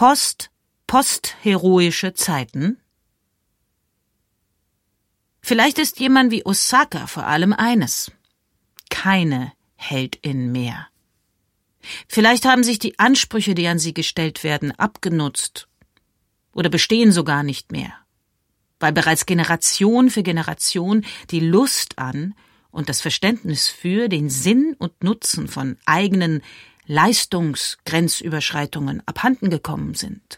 Postheroische Zeiten? Vielleicht ist jemand wie Osaka vor allem eines: keine Heldin mehr. Vielleicht haben sich die Ansprüche, die an sie gestellt werden, abgenutzt oder bestehen sogar nicht mehr, weil bereits Generation für Generation die Lust an und das Verständnis für den Sinn und Nutzen von eigenen Leistungsgrenzüberschreitungen abhanden gekommen sind.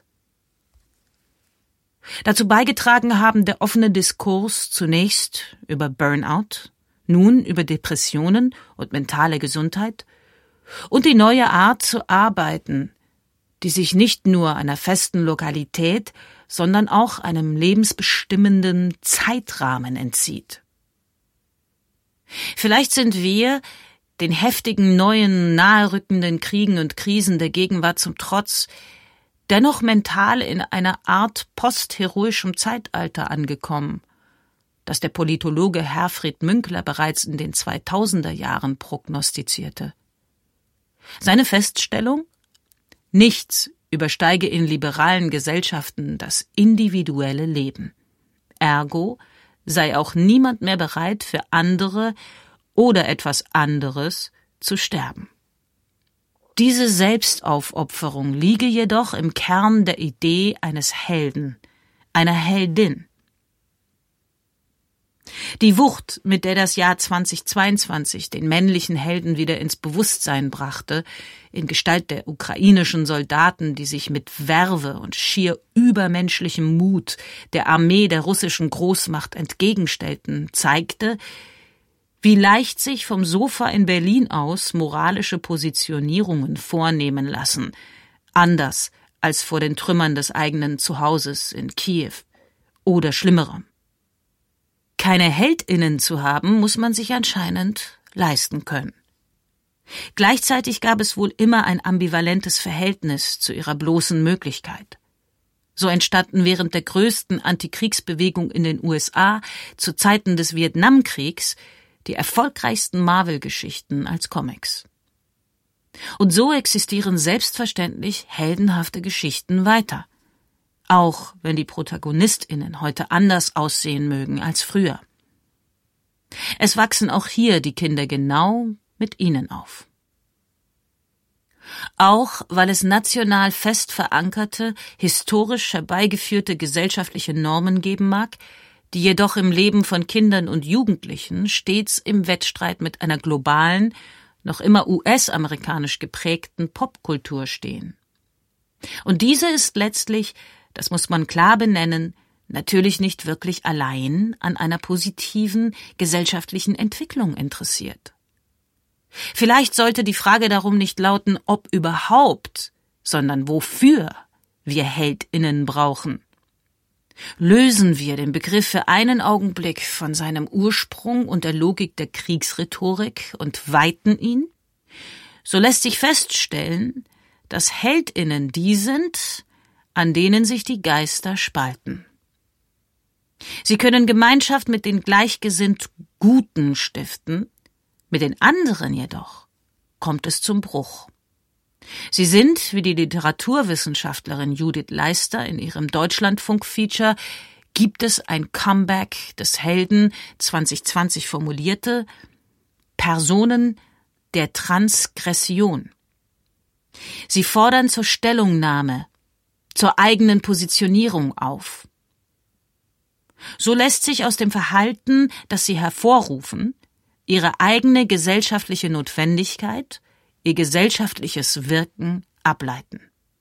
Dazu beigetragen haben der offene Diskurs zunächst über Burnout, nun über Depressionen und mentale Gesundheit und die neue Art zu arbeiten, die sich nicht nur einer festen Lokalität, sondern auch einem lebensbestimmenden Zeitrahmen entzieht. Vielleicht sind wir, den heftigen, neuen, naherrückenden Kriegen und Krisen der Gegenwart zum Trotz, dennoch mental in einer Art postheroischem Zeitalter angekommen, das der Politologe Herfried Münkler bereits in den 2000er Jahren prognostizierte. Seine Feststellung: Nichts übersteige in liberalen Gesellschaften das individuelle Leben. Ergo sei auch niemand mehr bereit, für andere oder etwas anderes zu sterben. Diese Selbstaufopferung liege jedoch im Kern der Idee eines Helden, einer Heldin. Die Wucht, mit der das Jahr 2022 den männlichen Helden wieder ins Bewusstsein brachte, in Gestalt der ukrainischen Soldaten, die sich mit Verve und schier übermenschlichem Mut der Armee der russischen Großmacht entgegenstellten, zeigte, wie leicht sich vom Sofa in Berlin aus moralische Positionierungen vornehmen lassen, anders als vor den Trümmern des eigenen Zuhauses in Kiew oder Schlimmerem. Keine HeldInnen zu haben, muss man sich anscheinend leisten können. Gleichzeitig gab es wohl immer ein ambivalentes Verhältnis zu ihrer bloßen Möglichkeit. So entstanden während der größten Antikriegsbewegung in den USA zu Zeiten des Vietnamkriegs die erfolgreichsten Marvel-Geschichten als Comics. Und so existieren selbstverständlich heldenhafte Geschichten weiter, auch wenn die ProtagonistInnen heute anders aussehen mögen als früher. Es wachsen auch hier die Kinder genau mit ihnen auf. Auch weil es national fest verankerte, historisch herbeigeführte gesellschaftliche Normen geben mag, die jedoch im Leben von Kindern und Jugendlichen stets im Wettstreit mit einer globalen, noch immer US-amerikanisch geprägten Popkultur stehen. Und diese ist letztlich, das muss man klar benennen, natürlich nicht wirklich allein an einer positiven gesellschaftlichen Entwicklung interessiert. Vielleicht sollte die Frage darum nicht lauten, ob überhaupt, sondern wofür wir HeldInnen brauchen. Lösen wir den Begriff für einen Augenblick von seinem Ursprung und der Logik der Kriegsrhetorik und weiten ihn, so lässt sich feststellen, dass HeldInnen die sind, an denen sich die Geister spalten. Sie können Gemeinschaft mit den gleichgesinnt Guten stiften, mit den anderen jedoch kommt es zum Bruch. Sie sind, wie die Literaturwissenschaftlerin Judith Leister in ihrem Deutschlandfunk-Feature »Gibt es ein Comeback des Helden« 2020 formulierte, Personen der Transgression. Sie fordern zur Stellungnahme, zur eigenen Positionierung auf. So lässt sich aus dem Verhalten, das sie hervorrufen, ihre eigene gesellschaftliche Notwendigkeit, ihr gesellschaftliches Wirken ableiten.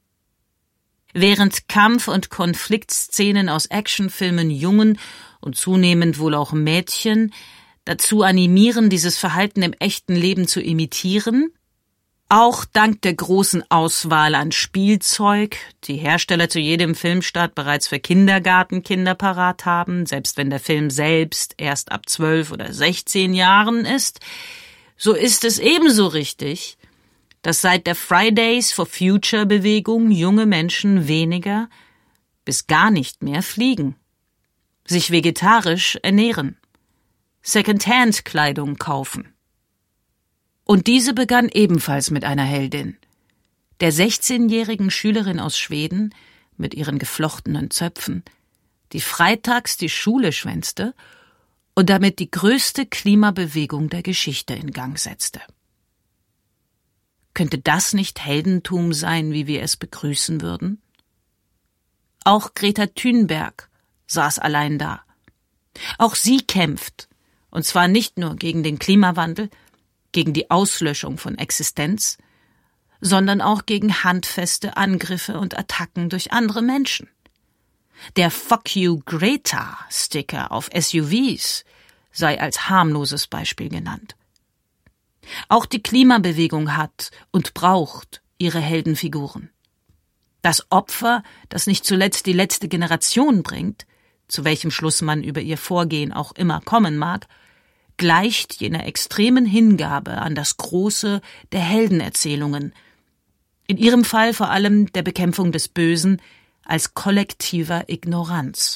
Während Kampf- und Konfliktszenen aus Actionfilmen Jungen und zunehmend wohl auch Mädchen dazu animieren, dieses Verhalten im echten Leben zu imitieren, auch dank der großen Auswahl an Spielzeug, die Hersteller zu jedem Filmstart bereits für Kindergartenkinder parat haben, selbst wenn der Film selbst erst ab 12 oder 16 Jahren ist, so ist es ebenso richtig, dass seit der Fridays for Future Bewegung junge Menschen weniger bis gar nicht mehr fliegen, sich vegetarisch ernähren, Secondhand-Kleidung kaufen. Und diese begann ebenfalls mit einer Heldin, der 16-jährigen Schülerin aus Schweden mit ihren geflochtenen Zöpfen, die freitags die Schule schwänzte und damit die größte Klimabewegung der Geschichte in Gang setzte. Könnte das nicht Heldentum sein, wie wir es begrüßen würden? Auch Greta Thunberg saß allein da. Auch sie kämpft, und zwar nicht nur gegen den Klimawandel, gegen die Auslöschung von Existenz, sondern auch gegen handfeste Angriffe und Attacken durch andere Menschen. Der Fuck you Greta-Sticker auf SUVs sei als harmloses Beispiel genannt. Auch die Klimabewegung hat und braucht ihre Heldenfiguren. Das Opfer, das nicht zuletzt die letzte Generation bringt, zu welchem Schluss man über ihr Vorgehen auch immer kommen mag, gleicht jener extremen Hingabe an das Große der Heldenerzählungen, in ihrem Fall vor allem der Bekämpfung des Bösen als kollektiver Ignoranz.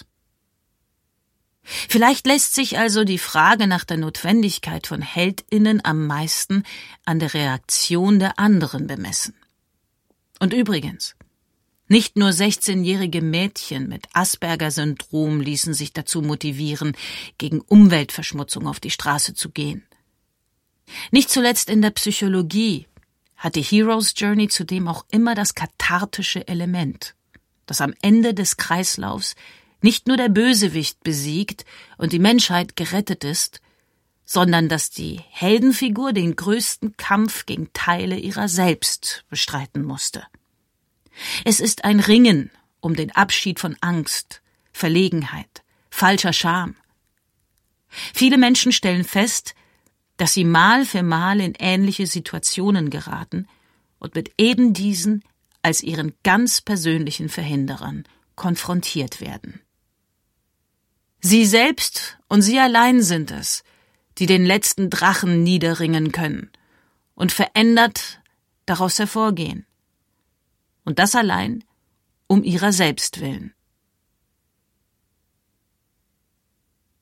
Vielleicht lässt sich also die Frage nach der Notwendigkeit von HeldInnen am meisten an der Reaktion der anderen bemessen. Und übrigens, nicht nur 16-jährige Mädchen mit Asperger-Syndrom ließen sich dazu motivieren, gegen Umweltverschmutzung auf die Straße zu gehen. Nicht zuletzt in der Psychologie hat die Hero's Journey zudem auch immer das kathartische Element, dass am Ende des Kreislaufs nicht nur der Bösewicht besiegt und die Menschheit gerettet ist, sondern dass die Heldenfigur den größten Kampf gegen Teile ihrer selbst bestreiten musste. Es ist ein Ringen um den Abschied von Angst, Verlegenheit, falscher Scham. Viele Menschen stellen fest, dass sie Mal für Mal in ähnliche Situationen geraten und mit eben diesen als ihren ganz persönlichen Verhinderern konfrontiert werden. Sie selbst und sie allein sind es, die den letzten Drachen niederringen können und verändert daraus hervorgehen. Und das allein um ihrer selbst willen.